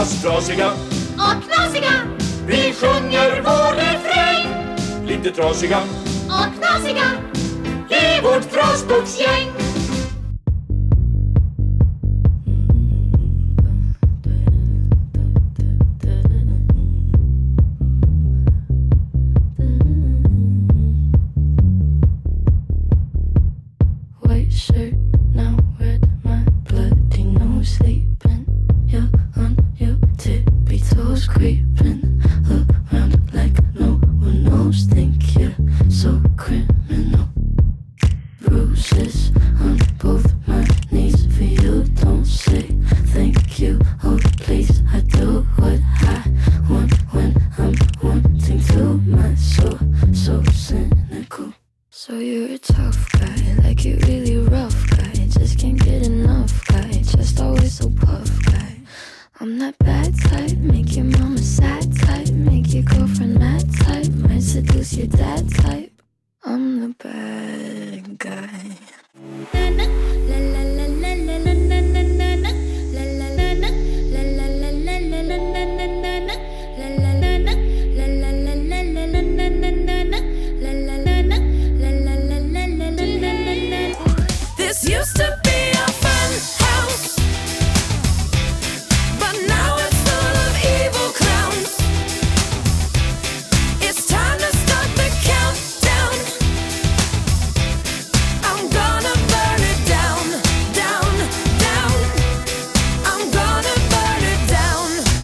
fast trasiga och knasiga. Vi sjunger vår refräng. Lite trasiga Och knasiga i vårt trasboksgäng. White shirt, now red, my bloody nose sleeping. You're on your tippy toes, creeping around like no one knows. Think you're so criminal. Bruises on both my knees for you. Don't say thank you, oh please. I do what I want when I'm wanting to. My soul, so cynical. So you're a tough guy, like you really rough guy. Just can't get enough guy, just always so puff guy. I'm that bad type, make your mama sad type, make your girlfriend mad type, might seduce your dad type. I'm the bad